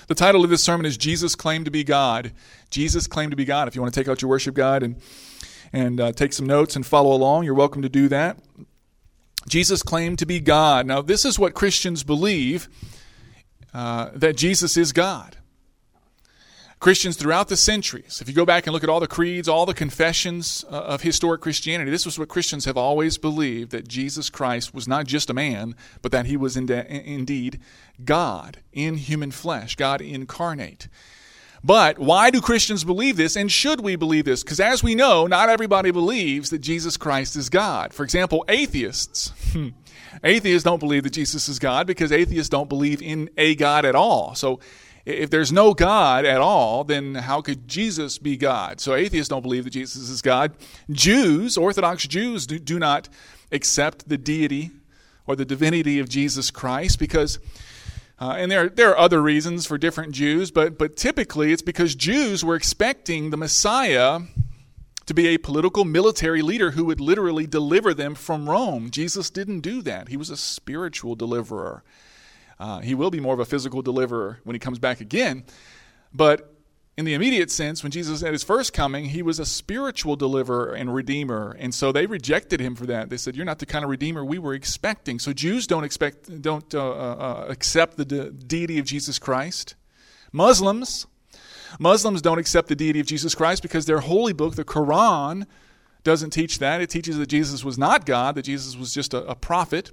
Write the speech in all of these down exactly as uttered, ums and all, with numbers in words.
The title of this sermon is Jesus Claimed to be God. Jesus Claimed to be God. If you want to take out your worship guide and, and uh, take some notes and follow along, you're welcome to do that. Jesus claimed to be God. Now, this is what Christians believe, uh, that Jesus is God. Christians throughout the centuries, if you go back and look at all the creeds, all the confessions uh, of historic Christianity, this was what Christians have always believed, that Jesus Christ was not just a man, but that he was in de- indeed God in human flesh, God incarnate. But why do Christians believe this, and should we believe this? Because as we know, not everybody believes that Jesus Christ is God. For example, atheists. Atheists don't believe that Jesus is God because atheists don't believe in a God at all. So if there's no God at all, then how could Jesus be God? So atheists don't believe that Jesus is God. Jews, Orthodox Jews, do, do not accept the deity or the divinity of Jesus Christ because, uh, and there, there are other reasons for different Jews, but, but typically it's because Jews were expecting the Messiah to be a political military leader who would literally deliver them from Rome. Jesus didn't do that. He was a spiritual deliverer. Uh, he will be more of a physical deliverer when he comes back again. But in the immediate sense, when Jesus at his first coming, he was a spiritual deliverer and redeemer. And so they rejected him for that. They said, you're not the kind of redeemer we were expecting. So Jews don't expect, don't uh, uh, accept the de- deity of Jesus Christ. Muslims, Muslims don't accept the deity of Jesus Christ because their holy book, the Quran, doesn't teach that. It teaches that Jesus was not God, that Jesus was just a, a prophet.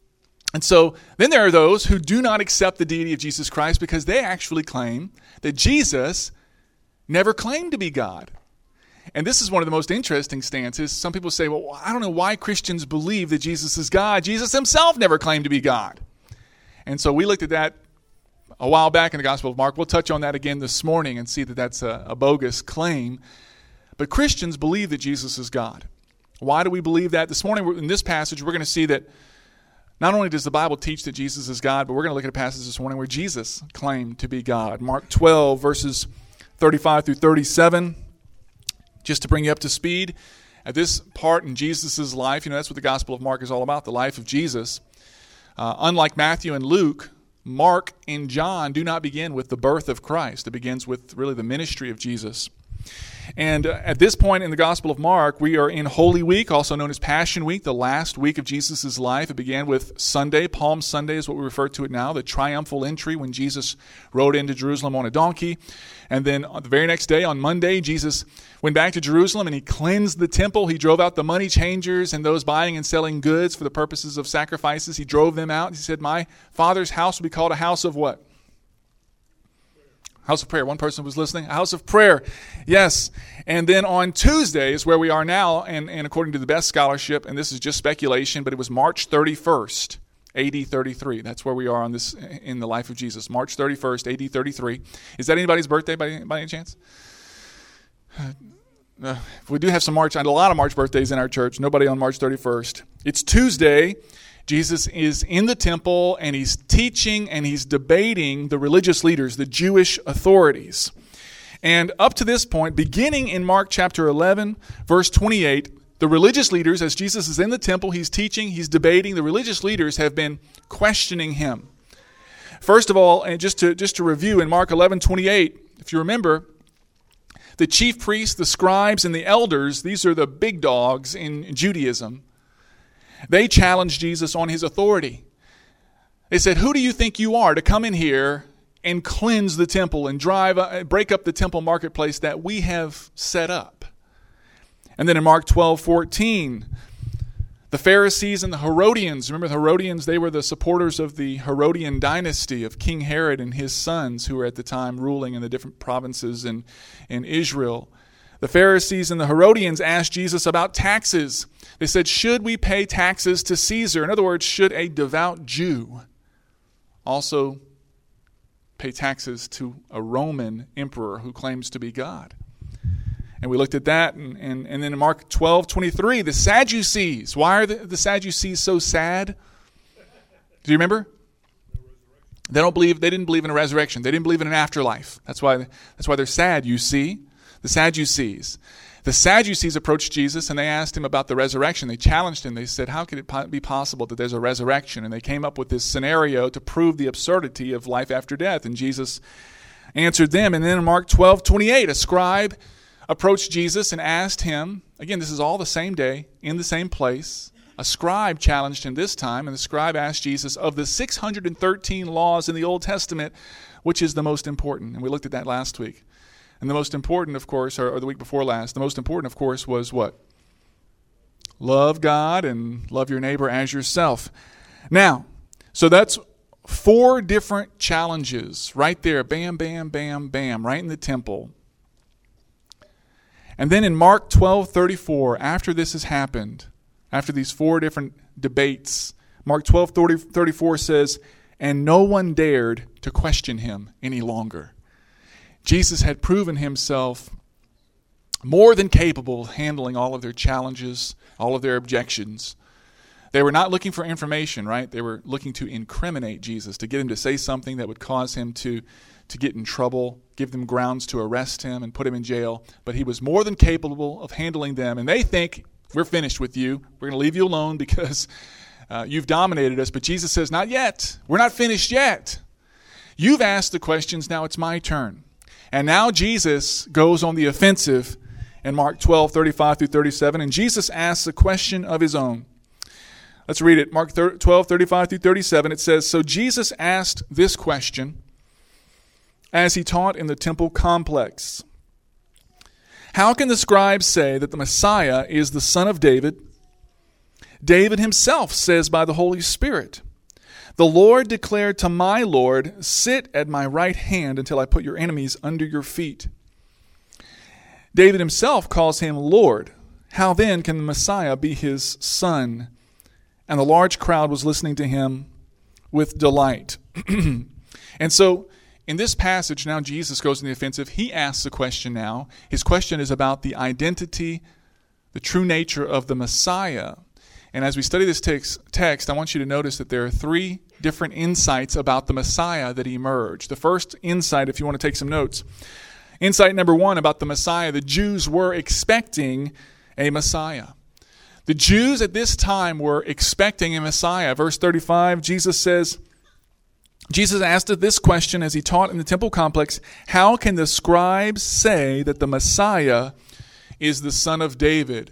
And so then there are those who do not accept the deity of Jesus Christ because they actually claim that Jesus never claimed to be God. And this is one of the most interesting stances. Some people say, well, I don't know why Christians believe that Jesus is God. Jesus himself never claimed to be God. And so we looked at that a while back in the Gospel of Mark. We'll touch on that again this morning and see that that's a, a bogus claim. But Christians believe that Jesus is God. Why do we believe that? This morning in this passage, we're going to see that not only does the Bible teach that Jesus is God, but we're going to look at a passage this morning where Jesus claimed to be God. Mark twelve, verses thirty-five through thirty-seven. Just to bring you up to speed, at this part in Jesus' life, you know, that's what the Gospel of Mark is all about, the life of Jesus. Uh, unlike Matthew and Luke, Mark and John do not begin with the birth of Christ. It begins with really the ministry of Jesus. And uh, at this point in the Gospel of Mark, we are in Holy Week, also known as Passion Week, the last week of Jesus' life. It began with Sunday. Palm Sunday is what we refer to it now, the triumphal entry when Jesus rode into Jerusalem on a donkey. And then on the very next day, on Monday, Jesus went back to Jerusalem and he cleansed the temple. He drove out the money changers and those buying and selling goods for the purposes of sacrifices. He drove them out. He said, my Father's house will be called a house of what? House of prayer. One person was listening. A house of prayer. Yes. And then on Tuesday is where we are now, and, and according to the best scholarship, and this is just speculation, but it was March thirty-first, A D thirty-three. That's where we are on this in the life of Jesus. March thirty-first, A D thirty-three. Is that anybody's birthday by, by any chance? Uh, we do have some March, and a lot of March birthdays in our church. Nobody on March thirty-first. It's Tuesday. Jesus is in the temple and he's teaching and he's debating the religious leaders, the Jewish authorities. And up to this point, beginning in Mark chapter eleven, verse twenty-eight, the religious leaders, as Jesus is in the temple, he's teaching, he's debating, the religious leaders have been questioning him. First of all, and just to, just to review, in Mark eleven twenty-eight, if you remember, the chief priests, the scribes, and the elders, these are the big dogs in Judaism. They challenged Jesus on his authority. They said, who do you think you are to come in here and cleanse the temple and drive, uh, break up the temple marketplace that we have set up? And then in Mark twelve fourteen, the Pharisees and the Herodians, remember the Herodians, they were the supporters of the Herodian dynasty of King Herod and his sons who were at the time ruling in the different provinces in, in Israel. The Pharisees and the Herodians asked Jesus about taxes. They said, should we pay taxes to Caesar? In other words, should a devout Jew also pay taxes to a Roman emperor who claims to be God? And we looked at that. And, and, and then in Mark twelve twenty-three, the Sadducees. Why are the, the Sadducees so sad? Do you remember? They don't believe. They didn't believe in a resurrection. They didn't believe in an afterlife. That's why. That's why they're sad. You see. The Sadducees. The Sadducees approached Jesus and they asked him about the resurrection. They challenged him. They said, how could it be possible that there's a resurrection? And they came up with this scenario to prove the absurdity of life after death. And Jesus answered them. And then in Mark twelve twenty-eight, a scribe approached Jesus and asked him, again, this is all the same day, in the same place. A scribe challenged him this time, and the scribe asked Jesus, of the six hundred thirteen laws in the Old Testament, which is the most important? And we looked at that last week. And the most important, of course, or, or the week before last, the most important, of course, was what? Love God and love your neighbor as yourself. Now, so that's four different challenges right there. Bam, bam, bam, bam, right in the temple. And then in Mark twelve thirty-four, after this has happened, after these four different debates, Mark twelve thirty-four says, and no one dared to question him any longer. Jesus had proven himself more than capable of handling all of their challenges, all of their objections. They were not looking for information, right? They were looking to incriminate Jesus, to get him to say something that would cause him to, to get in trouble, give them grounds to arrest him and put him in jail. But he was more than capable of handling them. And they think, we're finished with you. We're going to leave you alone because uh, you've dominated us. But Jesus says, not yet. We're not finished yet. You've asked the questions. Now it's my turn. And now Jesus goes on the offensive in Mark twelve thirty-five through thirty-seven. And Jesus asks a question of his own. Let's read it. Mark twelve thirty-five through thirty-seven. It says, so Jesus asked this question as he taught in the temple complex. How can the scribes say that the Messiah is the son of David? David himself says by the Holy Spirit, the Lord declared to my Lord, sit at my right hand until I put your enemies under your feet. David himself calls him Lord. How then can the Messiah be his son? And the large crowd was listening to him with delight. And so in this passage, now Jesus goes in the offensive. He asks a question now. His question is about the identity, the true nature of the Messiah. And as we study this text, text, I want you to notice that there are three different insights about the Messiah that emerge. The first insight, if you want to take some notes, insight number one about the Messiah, the Jews were expecting a Messiah. The Jews at this time were expecting a Messiah. Verse thirty-five, Jesus says, Jesus asked this question as he taught in the temple complex, how can the scribes say that the Messiah is the son of David?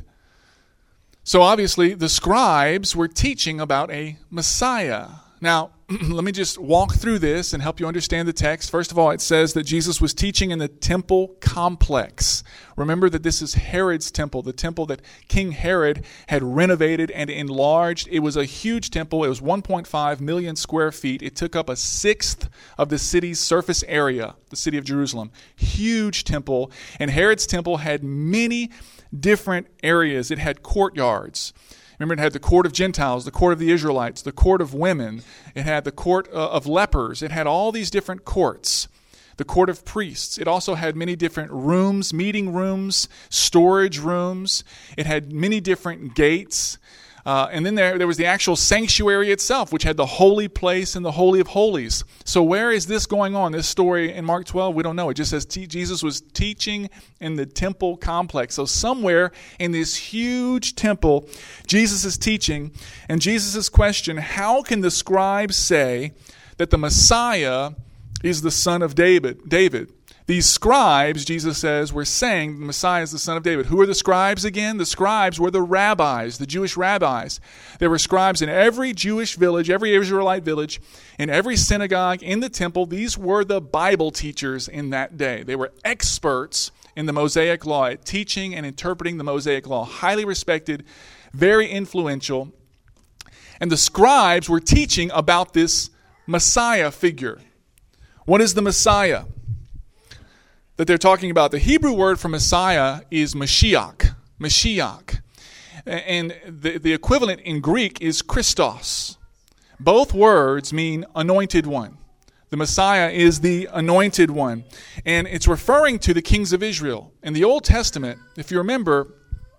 So obviously the scribes were teaching about a Messiah. Now, let me just walk through this and help you understand the text. First of all, it says that Jesus was teaching in the temple complex. Remember that this is Herod's temple, the temple that King Herod had renovated and enlarged. It was a huge temple. It was one point five million square feet. It took up a sixth of the city's surface area, the city of Jerusalem. Huge temple. And Herod's temple had many different areas. It had courtyards. Remember, it had the court of Gentiles, the court of the Israelites, the court of women. It had the court uh, of lepers. It had all these different courts. The court of priests. It also had many different rooms, meeting rooms, storage rooms. It had many different gates. Uh, and then there, there was the actual sanctuary itself, which had the holy place and the Holy of Holies. So where is this going on? This story in Mark twelve, we don't know. It just says te- Jesus was teaching in the temple complex. So somewhere in this huge temple, Jesus is teaching. And Jesus' question, how can the scribes say that the Messiah is the son of David? David. These scribes, Jesus says, were saying the Messiah is the son of David. Who are the scribes again? The scribes were the rabbis, the Jewish rabbis. There were scribes in every Jewish village, every Israelite village, in every synagogue, in the temple. These were the Bible teachers in that day. They were experts in the Mosaic law, at teaching and interpreting the Mosaic law. Highly respected, very influential. And the scribes were teaching about this Messiah figure. What is the Messiah that they're talking about? The Hebrew word for Messiah is Mashiach. Mashiach. And the, the equivalent in Greek is Christos. Both words mean anointed one. The Messiah is the anointed one. And it's referring to the kings of Israel. In the Old Testament, if you remember,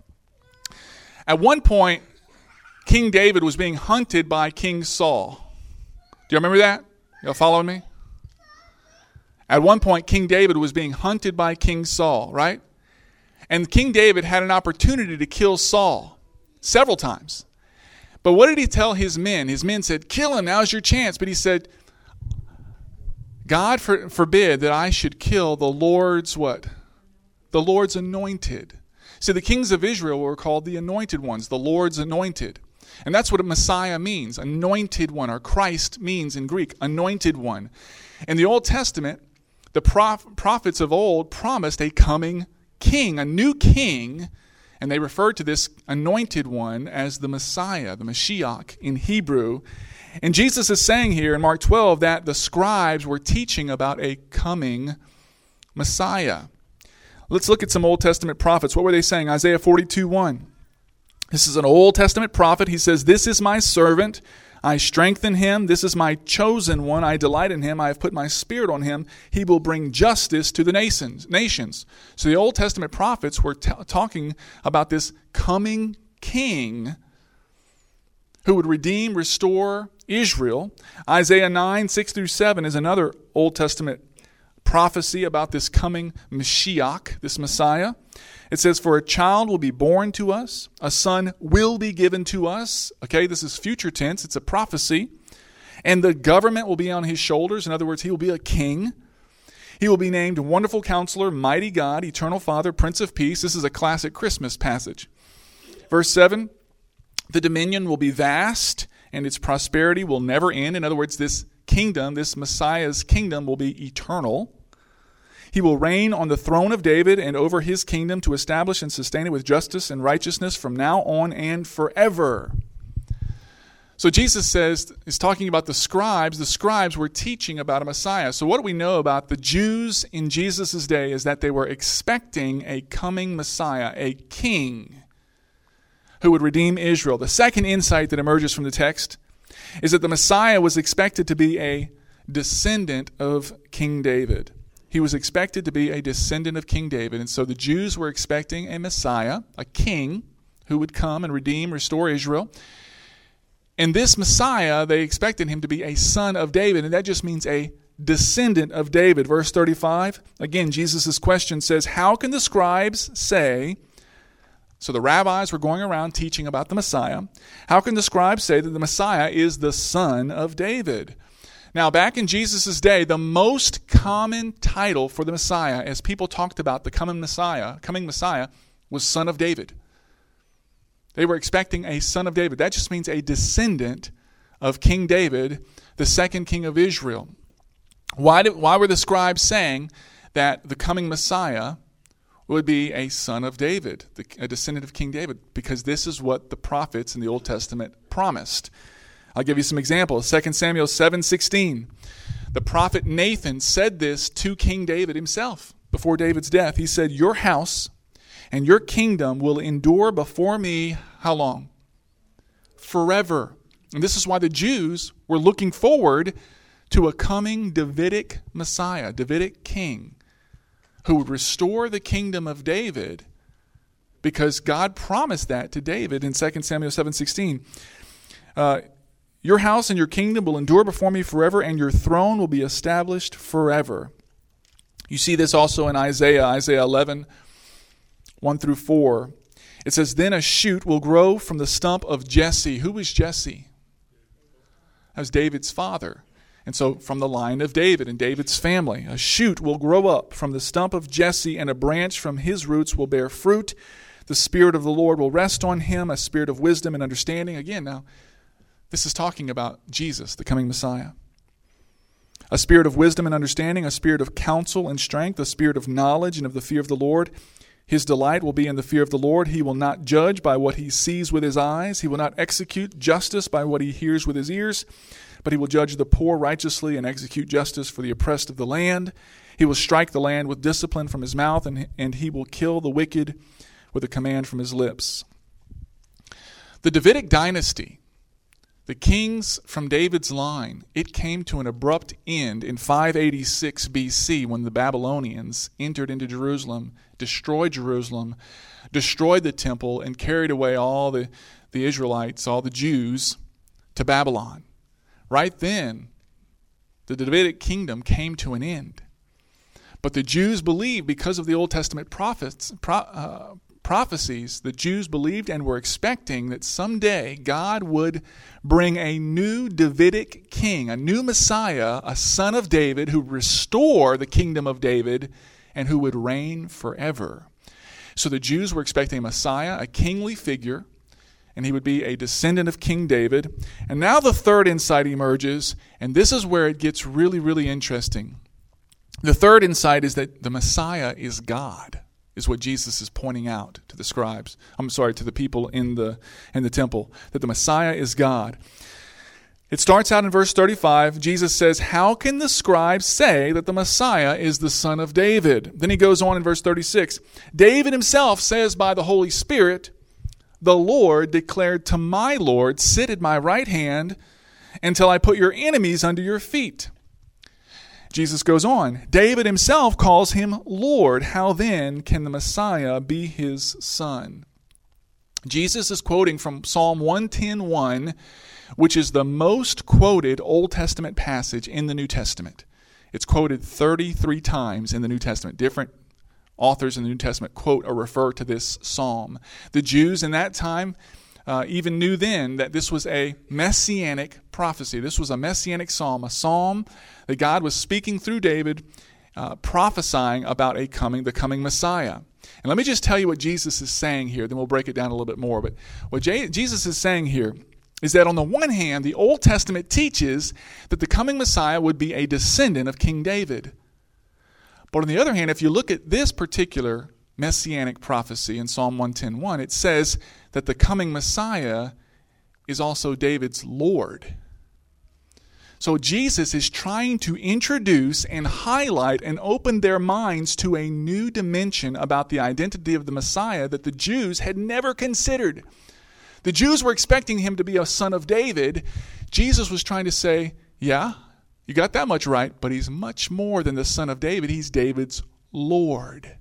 at one point, King David was being hunted by King Saul. Do you remember that? Y'all following me? At one point, King David was being hunted by King Saul, right? And King David had an opportunity to kill Saul several times. But what did he tell his men? His men said, kill him, now's your chance. But he said, God for, forbid that I should kill the Lord's what? The Lord's anointed. See, the kings of Israel were called the anointed ones, the Lord's anointed. And that's what a Messiah means, anointed one, or Christ means in Greek, anointed one. In the Old Testament, the prof- prophets of old promised a coming king, a new king, and they referred to this anointed one as the Messiah, the Mashiach in Hebrew. And Jesus is saying here in Mark twelve that the scribes were teaching about a coming Messiah. Let's look at some Old Testament prophets. What were they saying? Isaiah forty-two one. This is an Old Testament prophet. He says, "This is my servant. I strengthen him. This is my chosen one. I delight in him. I have put my spirit on him. He will bring justice to the nations." nations. So the Old Testament prophets were t- talking about this coming king who would redeem, restore Israel. Isaiah nine, six through seven is another Old Testament prophecy about this coming Mashiach, this Messiah. It says, "For a child will be born to us, a son will be given to us." Okay, this is future tense. It's a prophecy. "And the government will be on his shoulders." In other words, he will be a king. "He will be named Wonderful Counselor, Mighty God, Eternal Father, Prince of Peace." This is a classic Christmas passage. Verse seven, "The dominion will be vast, and its prosperity will never end." In other words, this kingdom, this Messiah's kingdom, will be eternal. "He will reign on the throne of David and over his kingdom to establish and sustain it with justice and righteousness from now on and forever." So Jesus says, is talking about the scribes. The scribes were teaching about a Messiah. So what do we know about the Jews in Jesus' day is that they were expecting a coming Messiah, a king who would redeem Israel. The second insight that emerges from the text is that the Messiah was expected to be a descendant of King David. He was expected to be a descendant of King David. And so the Jews were expecting a Messiah, a king, who would come and redeem, restore Israel. And this Messiah, they expected him to be a son of David. And that just means a descendant of David. Verse thirty-five, again, Jesus' question says, "How can the scribes say..." So the rabbis were going around teaching about the Messiah. "How can the scribes say that the Messiah is the son of David?" Now, back in Jesus' day, the most common title for the Messiah, as people talked about the coming Messiah, coming Messiah, was Son of David. They were expecting a son of David. That just means a descendant of King David, the second king of Israel. Why did, why were the scribes saying that the coming Messiah would be a son of David, a descendant of King David? Because this is what the prophets in the Old Testament promised. I'll give you some examples. Second Samuel seven sixteen. The prophet Nathan said this to King David himself before David's death. He said, "Your house and your kingdom will endure before me," how long? "Forever." And this is why the Jews were looking forward to a coming Davidic Messiah, Davidic king, who would restore the kingdom of David, because God promised that to David in Second Samuel seven sixteen. Uh, "Your house and your kingdom will endure before me forever, and your throne will be established forever." You see this also in Isaiah, Isaiah eleven, one through four. It says, "Then a shoot will grow from the stump of Jesse." Who was Jesse? That was David's father. And so from the line of David and David's family, "A shoot will grow up from the stump of Jesse, and a branch from his roots will bear fruit. The Spirit of the Lord will rest on him, a spirit of wisdom and understanding." Again, now, this is talking about Jesus, the coming Messiah. "A spirit of wisdom and understanding, a spirit of counsel and strength, a spirit of knowledge and of the fear of the Lord. His delight will be in the fear of the Lord. He will not judge by what he sees with his eyes. He will not execute justice by what he hears with his ears, but he will judge the poor righteously and execute justice for the oppressed of the land. He will strike the land with discipline from his mouth, and, and he will kill the wicked with a command from his lips." The Davidic dynasty, the kings from David's line, it came to an abrupt end in five eighty-six B C when the Babylonians entered into Jerusalem, destroyed Jerusalem, destroyed the temple, and carried away all the, the Israelites, all the Jews, to Babylon. Right then, the Davidic kingdom came to an end. But the Jews believed, because of the Old Testament prophets, pro, uh, prophecies, the Jews believed and were expecting that someday God would bring a new Davidic king, a new Messiah, a son of David, who would restore the kingdom of David and who would reign forever. So the Jews were expecting a Messiah, a kingly figure, and he would be a descendant of King David. And now the third insight emerges, and this is where it gets really, really interesting. The third insight is that the Messiah is God, is what Jesus is pointing out to the scribes. I'm sorry, to the people in the in the temple, that the Messiah is God. It starts out in verse thirty-five. Jesus says, "How can the scribes say that the Messiah is the son of David?" Then he goes on in verse thirty-six. "David himself says by the Holy Spirit, 'The Lord declared to my Lord, sit at my right hand until I put your enemies under your feet.'" Jesus goes on, "David himself calls him Lord. How then can the Messiah be his son?" Jesus is quoting from Psalm one ten one, which is the most quoted Old Testament passage in the New Testament. It's quoted thirty-three times in the New Testament. Different authors in the New Testament quote or refer to this psalm. The Jews in that time uh, even knew then that this was a messianic prophecy. This was a messianic psalm, a psalm that God was speaking through David, uh, prophesying about a coming, the coming Messiah. And let me just tell you what Jesus is saying here, then we'll break it down a little bit more. But what J- Jesus is saying here is that on the one hand, the Old Testament teaches that the coming Messiah would be a descendant of King David. But on the other hand, if you look at this particular messianic prophecy in Psalm one ten one, it says that the coming Messiah is also David's Lord. So Jesus is trying to introduce and highlight and open their minds to a new dimension about the identity of the Messiah that the Jews had never considered. The Jews were expecting him to be a son of David. Jesus was trying to say, yeah, you got that much right, but he's much more than the son of David. He's David's Lord.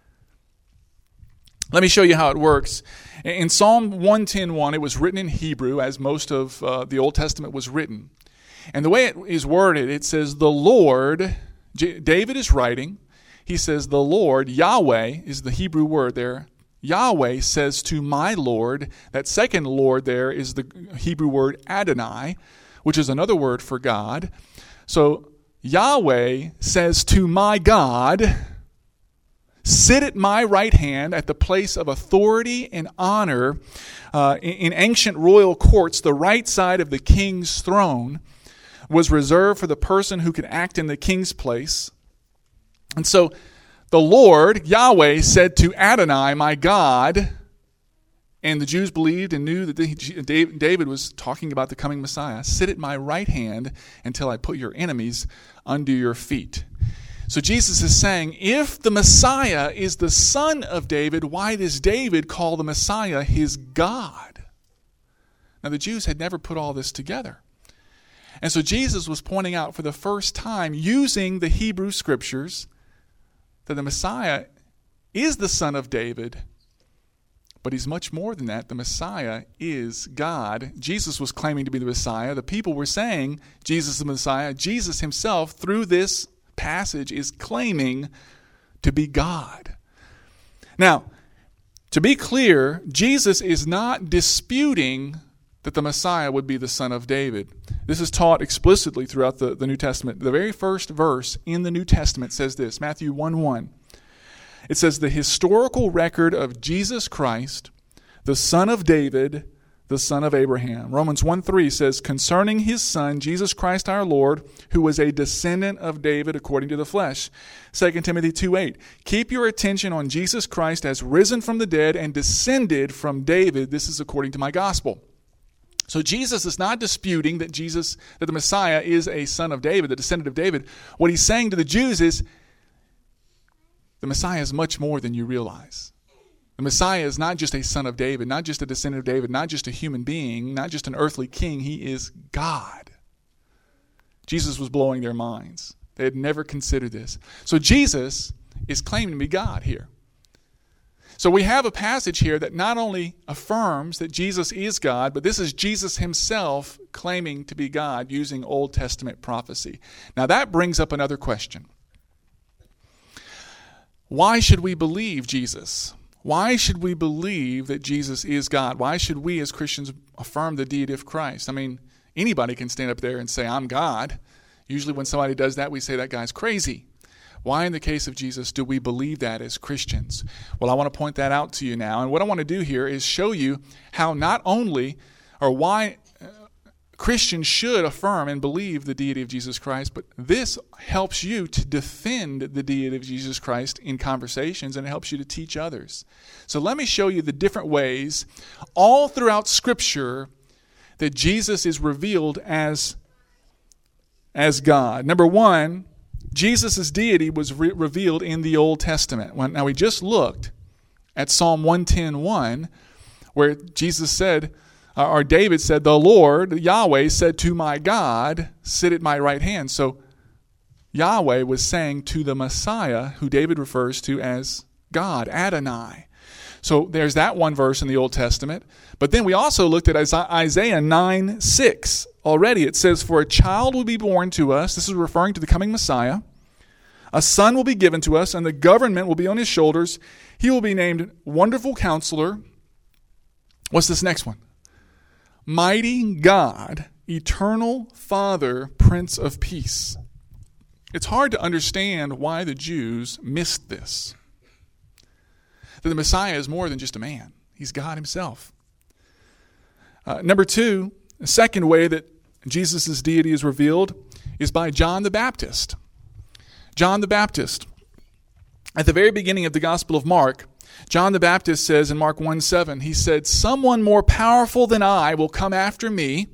Let me show you how it works. In Psalm one ten one, it was written in Hebrew, as most of uh, the Old Testament was written. And the way it is worded, it says, the Lord, J- David is writing, he says, the Lord, Yahweh is the Hebrew word there. Yahweh says to my Lord, that second Lord there is the Hebrew word Adonai, which is another word for God. So Yahweh says to my God, sit at my right hand at the place of authority and honor. Uh, in, in ancient royal courts, the right side of the king's throne was reserved for the person who could act in the king's place. And so the Lord, Yahweh, said to Adonai, my God, and the Jews believed and knew that David was talking about the coming Messiah, sit at my right hand until I put your enemies under your feet. So Jesus is saying, if the Messiah is the son of David, why does David call the Messiah his God? Now the Jews had never put all this together. And so Jesus was pointing out for the first time, using the Hebrew scriptures, that the Messiah is the son of David, but he's much more than that. The Messiah is God. Jesus was claiming to be the Messiah. The people were saying Jesus is the Messiah. Jesus himself, through this passage, is claiming to be God. Now, to be clear, Jesus is not disputing that the Messiah would be the son of David. This is taught explicitly throughout the, the New Testament. The very first verse in the New Testament says this, Matthew one one. It says, the historical record of Jesus Christ, the son of David, the son of Abraham. Romans one three says, concerning his son, Jesus Christ our Lord, who was a descendant of David according to the flesh. Second Timothy two eight, keep your attention on Jesus Christ as risen from the dead and descended from David. This is according to my gospel. So Jesus is not disputing that Jesus, that the Messiah is a son of David, the descendant of David. What he's saying to the Jews is, the Messiah is much more than you realize. The Messiah is not just a son of David, not just a descendant of David, not just a human being, not just an earthly king. He is God. Jesus was blowing their minds. They had never considered this. So Jesus is claiming to be God here. So we have a passage here that not only affirms that Jesus is God, but this is Jesus himself claiming to be God using Old Testament prophecy. Now that brings up another question. Why should we believe Jesus? Why should we believe that Jesus is God? Why should we as Christians affirm the deity of Christ? I mean, anybody can stand up there and say, I'm God. Usually when somebody does that, we say that guy's crazy. Why in the case of Jesus do we believe that as Christians? Well, I want to point that out to you now. And what I want to do here is show you how not only, or why Christians should affirm and believe the deity of Jesus Christ, but this helps you to defend the deity of Jesus Christ in conversations, and it helps you to teach others. So let me show you the different ways all throughout Scripture that Jesus is revealed as, as God. Number one, Jesus' deity was re- revealed in the Old Testament. Now we just looked at Psalm one ten one, where Jesus said, or David said, the Lord, Yahweh, said to my God, sit at my right hand. So Yahweh was saying to the Messiah, who David refers to as God, Adonai. So there's that one verse in the Old Testament. But then we also looked at Isaiah nine six. Already it says, for a child will be born to us. This is referring to the coming Messiah. A son will be given to us, and the government will be on his shoulders. He will be named Wonderful Counselor. What's this next one? Mighty God, Eternal Father, Prince of Peace. It's hard to understand why the Jews missed this. That the Messiah is more than just a man. He's God himself. Uh, number two, the second way that Jesus' deity is revealed is by John the Baptist. John the Baptist. At the very beginning of the Gospel of Mark, John the Baptist says in Mark one seven, he said, someone more powerful than I will come after me.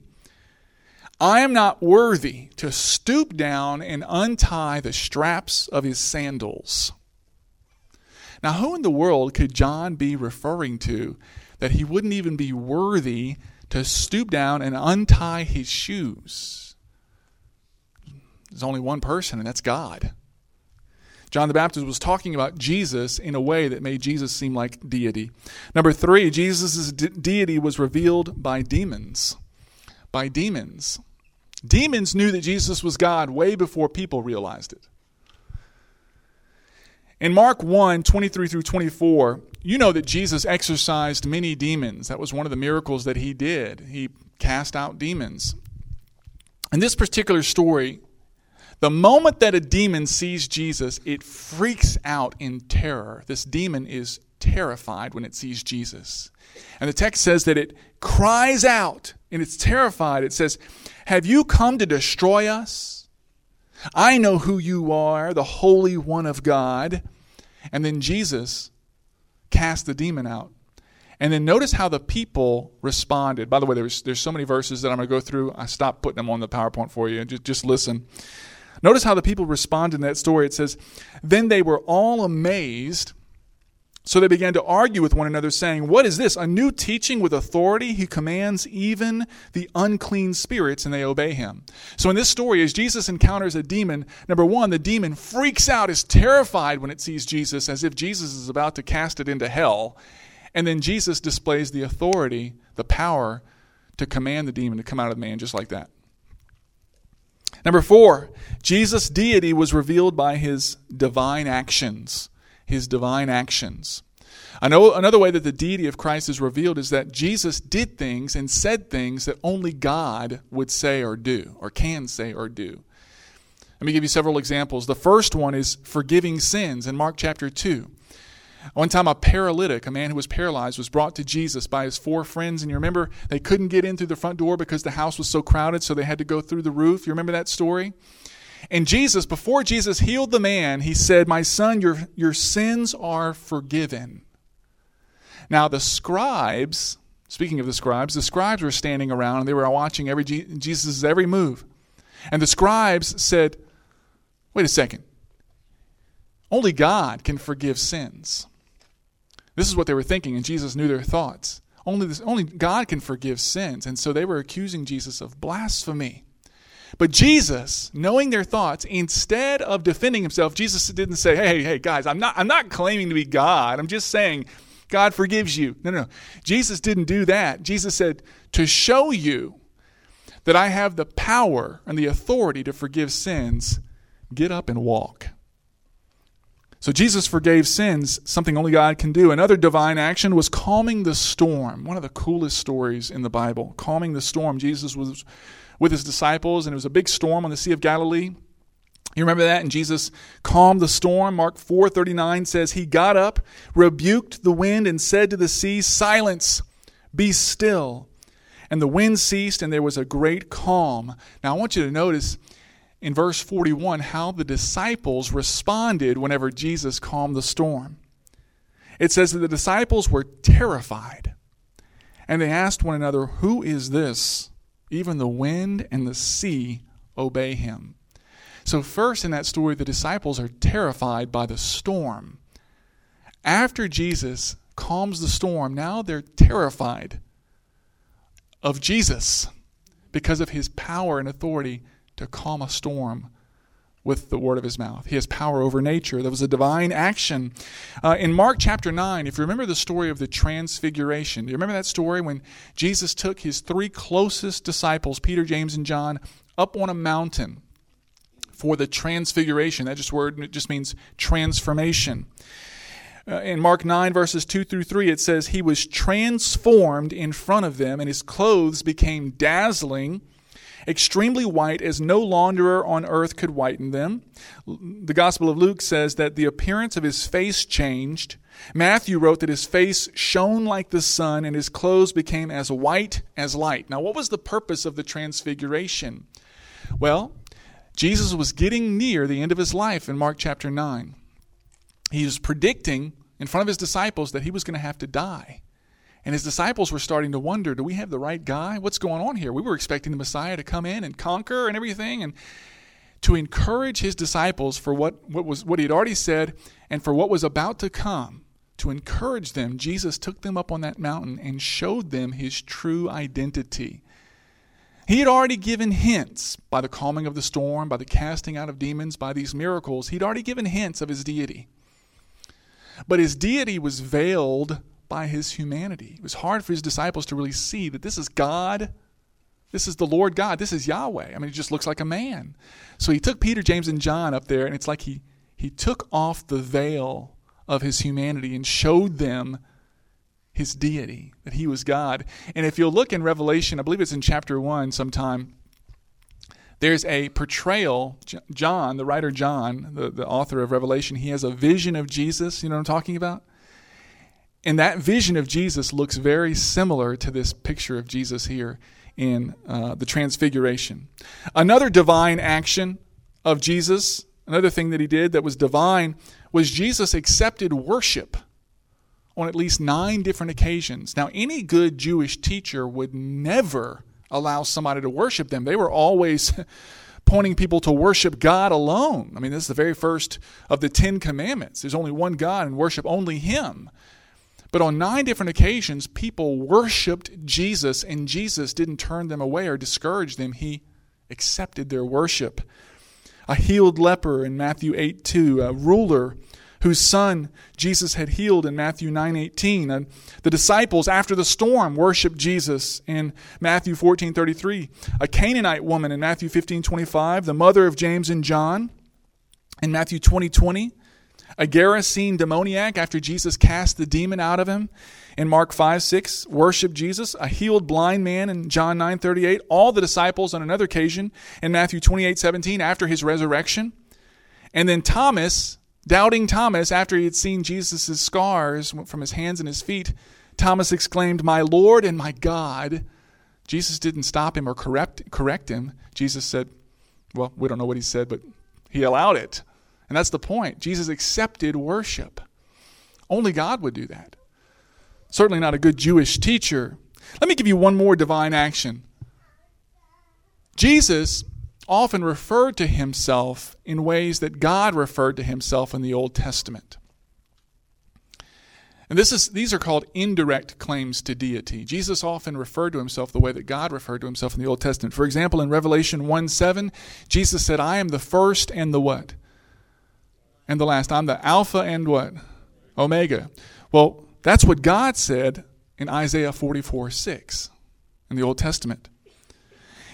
I am not worthy to stoop down and untie the straps of his sandals. Now, who in the world could John be referring to that he wouldn't even be worthy to stoop down and untie his shoes? There's only one person, and that's God. John the Baptist was talking about Jesus in a way that made Jesus seem like deity. Number three, Jesus' de- deity was revealed by demons. By demons. Demons knew that Jesus was God way before people realized it. In Mark one, twenty-three through twenty-four, you know that Jesus exorcised many demons. That was one of the miracles that he did. He cast out demons. In this particular story, the moment that a demon sees Jesus, it freaks out in terror. This demon is terrified when it sees Jesus. And the text says that it cries out, and it's terrified. It says, have you come to destroy us? I know who you are, the Holy One of God. And then Jesus cast the demon out. And then notice how the people responded. By the way, there's, there's so many verses that I'm going to go through. I stopped putting them on the PowerPoint for you. Just, just listen. Notice how the people responded in that story. It says, then they were all amazed. So they began to argue with one another, saying, what is this? A new teaching with authority? He commands even the unclean spirits, and they obey him. So in this story, as Jesus encounters a demon, number one, the demon freaks out, is terrified when it sees Jesus, as if Jesus is about to cast it into hell. And then Jesus displays the authority, the power to command the demon to come out of the man just like that. Number four, Jesus' deity was revealed by his divine actions. His divine actions. I know another way that the deity of Christ is revealed is that Jesus did things and said things that only God would say or do, or can say or do. Let me give you several examples. The first one is forgiving sins in Mark chapter two. One time a paralytic, a man who was paralyzed, was brought to Jesus by his four friends. And you remember they couldn't get in through the front door because the house was so crowded, so they had to go through the roof. You remember that story? And Jesus, before Jesus healed the man, he said, my son, your, your sins are forgiven. Now the scribes, speaking of the scribes, the scribes were standing around and they were watching every Jesus' every move. And the scribes said, wait a second. Only God can forgive sins. This is what they were thinking, and Jesus knew their thoughts. Only, this, only God can forgive sins. And so they were accusing Jesus of blasphemy. But Jesus, knowing their thoughts, instead of defending himself, Jesus didn't say, hey, hey, guys, I'm not, I'm not claiming to be God. I'm just saying God forgives you. No, no, no. Jesus didn't do that. Jesus said, to show you that I have the power and the authority to forgive sins, get up and walk. So Jesus forgave sins, something only God can do. Another divine action was calming the storm. One of the coolest stories in the Bible. Calming the storm. Jesus was with his disciples, and it was a big storm on the Sea of Galilee. You remember that? And Jesus calmed the storm. Mark four thirty-nine says, he got up, rebuked the wind, and said to the sea, silence, be still. And the wind ceased, and there was a great calm. Now I want you to notice in verse forty-one how the disciples responded whenever Jesus calmed the storm. It says that the disciples were terrified, and they asked one another, who is this? Even the wind and the sea obey him. So first in that story, the disciples are terrified by the storm. After Jesus calms the storm, now they're terrified of Jesus because of his power and authority to calm a storm with the word of his mouth. He has power over nature. That was a divine action. Uh, in Mark chapter nine, if you remember the story of the Transfiguration, do you remember that story when Jesus took his three closest disciples, Peter, James, and John, up on a mountain for the Transfiguration? That just word it just means transformation. Uh, in Mark nine, verses two through three, it says, he was transformed in front of them, and his clothes became dazzling, extremely white, as no launderer on earth could whiten them. The Gospel of Luke says that the appearance of his face changed. Matthew wrote that his face shone like the sun and his clothes became as white as light. Now, what was the purpose of the Transfiguration? Well, Jesus was getting near the end of his life in Mark chapter nine. He was predicting in front of his disciples that he was going to have to die. And his disciples were starting to wonder, do we have the right guy? What's going on here? We were expecting the Messiah to come in and conquer and everything. And to encourage his disciples for what, what was what he had already said and for what was about to come, to encourage them, Jesus took them up on that mountain and showed them his true identity. He had already given hints by the calming of the storm, by the casting out of demons, by these miracles. He'd already given hints of his deity. But his deity was veiled by his humanity. It was hard for his disciples to really see that this is God. This is the Lord God. This is Yahweh. I mean, he just looks like a man. So he took Peter, James, and John up there, and it's like he, he took off the veil of his humanity and showed them his deity, that he was God. And if you'll look in Revelation, I believe it's in chapter one sometime, there's a portrayal. John, the writer John, the, the author of Revelation, he has a vision of Jesus. You know what I'm talking about? And that vision of Jesus looks very similar to this picture of Jesus here in uh, the Transfiguration. Another divine action of Jesus, another thing that he did that was divine, was Jesus accepted worship on at least nine different occasions. Now, any good Jewish teacher would never allow somebody to worship them. They were always pointing people to worship God alone. I mean, this is the very first of the Ten Commandments. There's only one God and worship only him. But on nine different occasions, people worshiped Jesus, and Jesus didn't turn them away or discourage them. He accepted their worship. A healed leper in Matthew eight two, a ruler whose son Jesus had healed in Matthew nine eighteen. Uh, the disciples, after the storm, worshiped Jesus in Matthew fourteen thirty-three. A Canaanite woman in Matthew fifteen twenty-five, the mother of James and John in Matthew twenty twenty. A Gerasene demoniac, after Jesus cast the demon out of him in Mark five six, worshiped Jesus. A healed blind man in John nine thirty-eight. All the disciples on another occasion in Matthew twenty-eight seventeen after his resurrection. And then Thomas, doubting Thomas, after he had seen Jesus' scars from his hands and his feet, Thomas exclaimed, "My Lord and my God." Jesus didn't stop him or correct, correct him. Jesus said, well, we don't know what he said, but he allowed it. And that's the point. Jesus accepted worship. Only God would do that. Certainly not a good Jewish teacher. Let me give you one more divine action. Jesus often referred to himself in ways that God referred to himself in the Old Testament. And this is these are called indirect claims to deity. Jesus often referred to himself the way that God referred to himself in the Old Testament. For example, in Revelation one seven, Jesus said, "I am the first and the what? And the last. I'm the Alpha and what? Omega." Well, that's what God said in Isaiah forty-four six in the Old Testament.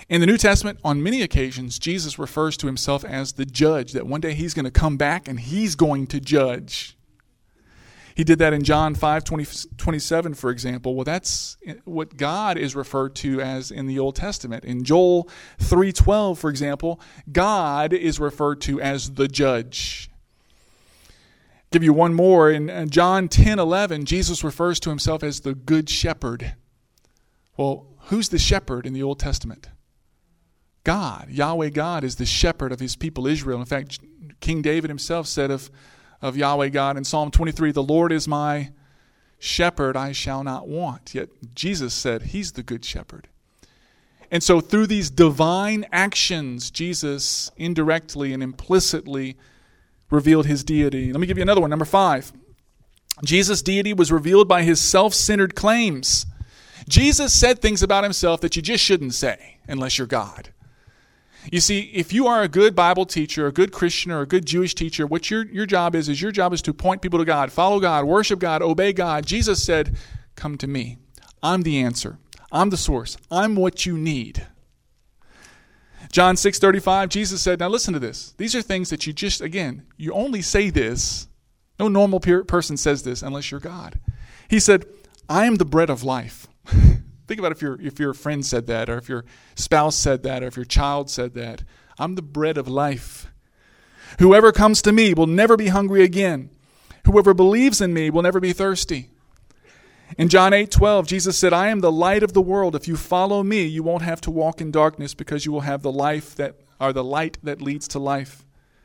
In the New Testament, on many occasions, Jesus refers to himself as the judge, that one day he's going to come back and he's going to judge. He did that in John five twenty-seven, for example. Well, that's what God is referred to as in the Old Testament. In Joel three twelve, for example, God is referred to as the judge. Give you one more. In John ten eleven, Jesus refers to himself as the good shepherd. Well, who's the shepherd in the Old Testament? God. Yahweh God is the shepherd of his people Israel. In fact, King David himself said of, of Yahweh God in Psalm twenty-three, "The Lord is my shepherd, I shall not want." Yet Jesus said he's the good shepherd. And so through these divine actions, Jesus indirectly and implicitly revealed his deity. Let me give you another one. Number five. Jesus' deity was revealed by his self-centered claims. Jesus said things about himself that you just shouldn't say unless you're God. You see, if you are a good Bible teacher, a good Christian, or a good Jewish teacher, what your, your job is, is your job is to point people to God, follow God, worship God, obey God. Jesus said, "Come to me. I'm the answer. I'm the source. I'm what you need." John six thirty-five, Jesus said, now listen to this. These are things that you just, again, you only say this. No normal person says this unless you're God. He said, "I am the bread of life." Think about if your if your friend said that, or if your spouse said that, or if your child said that. "I'm the bread of life. Whoever comes to me will never be hungry again. Whoever believes in me will never be thirsty." In John eight twelve, Jesus said, "I am the light of the world. If you follow me, you won't have to walk in darkness, because you will have the life that or the light that leads to life."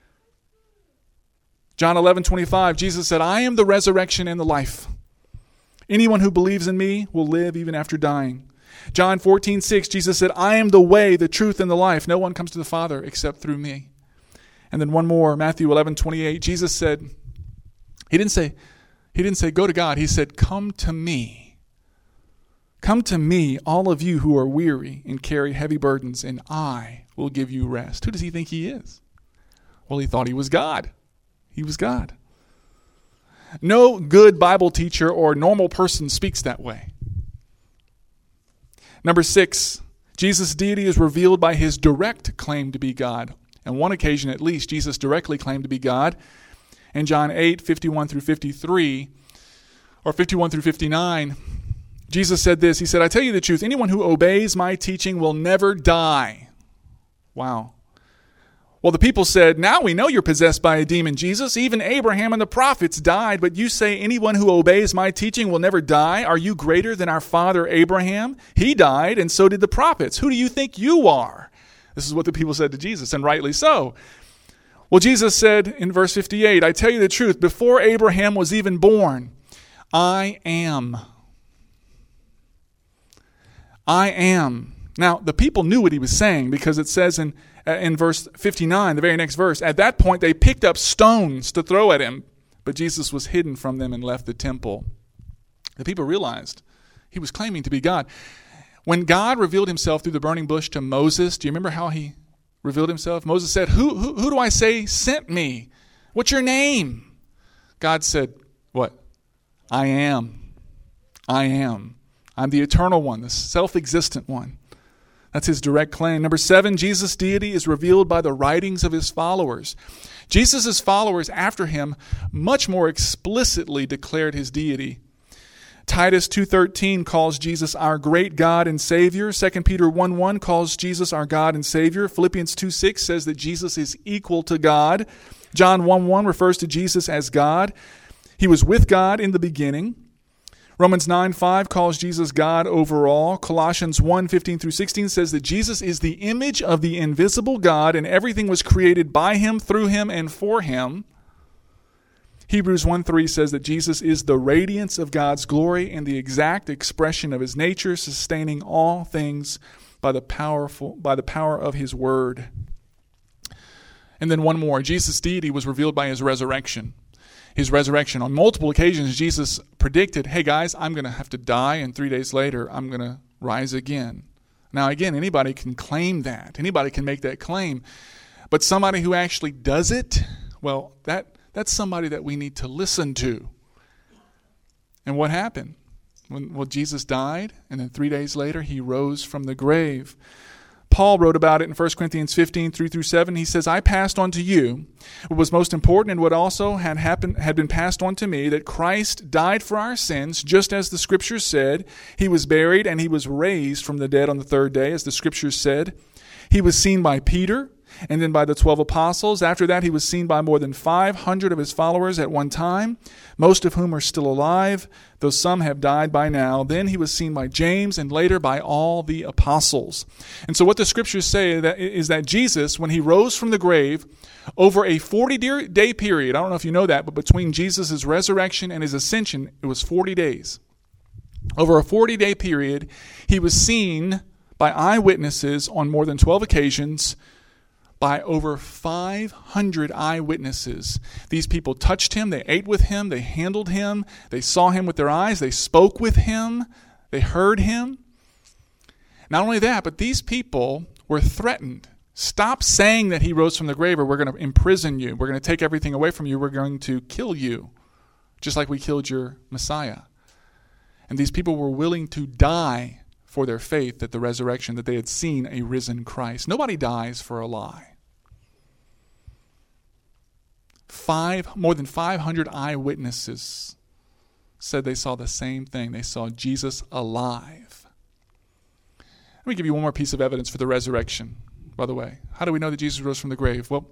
John eleven twenty-five, Jesus said, "I am the resurrection and the life. Anyone who believes in me will live even after dying." John fourteen six, Jesus said, "I am the way, the truth, and the life. No one comes to the Father except through me." And then one more, Matthew eleven twenty-eight, Jesus said, he didn't say, he didn't say, "Go to God." He said, "Come to me. Come to me, all of you who are weary and carry heavy burdens, and I will give you rest." Who does he think he is? Well, he thought he was God. He was God. No good Bible teacher or normal person speaks that way. Number six, Jesus' deity is revealed by his direct claim to be God. On one occasion at least, Jesus directly claimed to be God. In John eight, fifty-one through fifty-three, or fifty-one through fifty-nine, Jesus said this. He said, "I tell you the truth, anyone who obeys my teaching will never die." Wow. Well, the people said, "Now we know you're possessed by a demon, Jesus. Even Abraham and the prophets died, but you say anyone who obeys my teaching will never die. Are you greater than our father Abraham? He died, and so did the prophets. Who do you think you are?" This is what the people said to Jesus, and rightly so. Well, Jesus said in verse fifty-eight, "I tell you the truth, before Abraham was even born, I am. I am." Now, the people knew what he was saying, because it says in in verse fifty-nine, the very next verse, at that point they picked up stones to throw at him, but Jesus was hidden from them and left the temple. The people realized he was claiming to be God. When God revealed himself through the burning bush to Moses, do you remember how he revealed himself? Moses said, who, who, who do I say sent me? What's your name? God said, what? I am. I am. I'm the eternal one, the self-existent one. That's his direct claim. Number seven, Jesus' deity is revealed by the writings of his followers. Jesus' followers after him much more explicitly declared his deity. Titus two thirteen calls Jesus our great God and Savior. Second Peter one one calls Jesus our God and Savior. Philippians two six says that Jesus is equal to God. John one one refers to Jesus as God. He was with God in the beginning. Romans nine five calls Jesus God over all. Colossians one fifteen through sixteen says that Jesus is the image of the invisible God, and everything was created by him, through him, and for him. Hebrews one three says that Jesus is the radiance of God's glory and the exact expression of his nature, sustaining all things by the powerful by the power of his word. And then one more. Jesus' deity was revealed by his resurrection. His resurrection. On multiple occasions, Jesus predicted, hey guys, I'm going to have to die, and three days later, I'm going to rise again. Now again, anybody can claim that. Anybody can make that claim. But somebody who actually does it, well, that that's somebody that we need to listen to. And what happened? When, well, Jesus died, and then three days later, he rose from the grave. Paul wrote about it in First Corinthians fifteen, three through seven. He says, I passed on to you what was most important and what also had happened had been passed on to me, that Christ died for our sins, just as the Scriptures said. He was buried, and he was raised from the dead on the third day, as the Scriptures said. He was seen by Peter, and then by the twelve apostles. After that, he was seen by more than five hundred of his followers at one time, most of whom are still alive, though some have died by now. Then he was seen by James, and later by all the apostles. And so what the Scriptures say is that Jesus, when he rose from the grave, over a forty-day period, I don't know if you know that, but between Jesus' resurrection and his ascension, it was forty days. Over a forty-day period, he was seen by eyewitnesses on more than twelve occasions, by over five hundred eyewitnesses. These people touched him, they ate with him, they handled him, they saw him with their eyes, they spoke with him, they heard him. Not only that, but these people were threatened. Stop saying that he rose from the grave, or we're going to imprison you. We're going to take everything away from you. We're going to kill you, just like we killed your Messiah. And these people were willing to die for their faith that the resurrection, that they had seen a risen Christ. Nobody dies for a lie. Five, more than five hundred eyewitnesses said they saw the same thing. They saw Jesus alive. Let me give you one more piece of evidence for the resurrection, by the way. How do we know that Jesus rose from the grave? Well,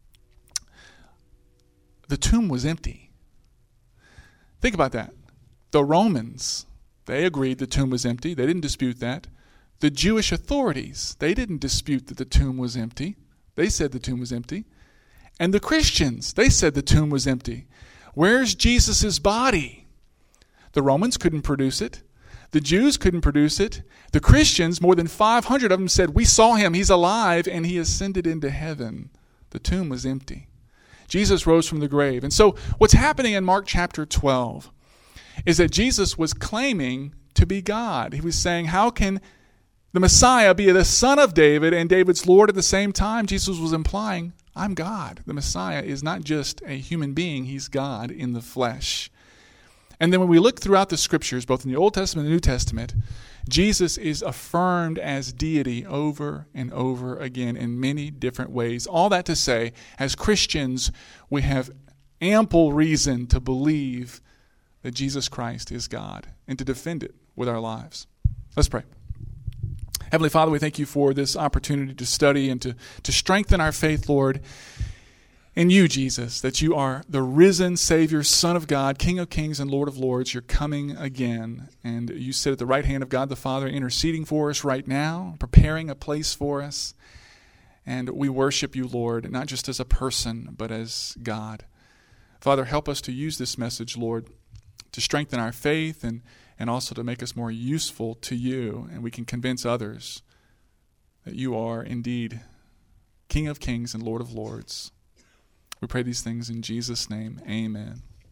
the tomb was empty. Think about that. The Romans, they agreed the tomb was empty. They didn't dispute that. The Jewish authorities, they didn't dispute that the tomb was empty. They said the tomb was empty. And the Christians, they said the tomb was empty. Where's Jesus' body? The Romans couldn't produce it. The Jews couldn't produce it. The Christians, more than five hundred of them, said, we saw him, he's alive, and he ascended into heaven. The tomb was empty. Jesus rose from the grave. And so what's happening in Mark chapter twelve is that Jesus was claiming to be God. He was saying, how can the Messiah be the son of David and David's Lord at the same time? Jesus was implying, I'm God. The Messiah is not just a human being, he's God in the flesh. And then when we look throughout the Scriptures, both in the Old Testament and the New Testament, Jesus is affirmed as deity over and over again in many different ways. All that to say, as Christians, we have ample reason to believe that Jesus Christ is God and to defend it with our lives. Let's pray. Heavenly Father, we thank you for this opportunity to study and to, to strengthen our faith, Lord, in you, Jesus, that you are the risen Savior, Son of God, King of kings and Lord of lords. You're coming again, and you sit at the right hand of God the Father, interceding for us right now, preparing a place for us. And we worship you, Lord, not just as a person, but as God. Father, help us to use this message, Lord, to strengthen our faith and and also to make us more useful to you, and we can convince others that you are indeed King of kings and Lord of lords. We pray these things in Jesus' name. Amen.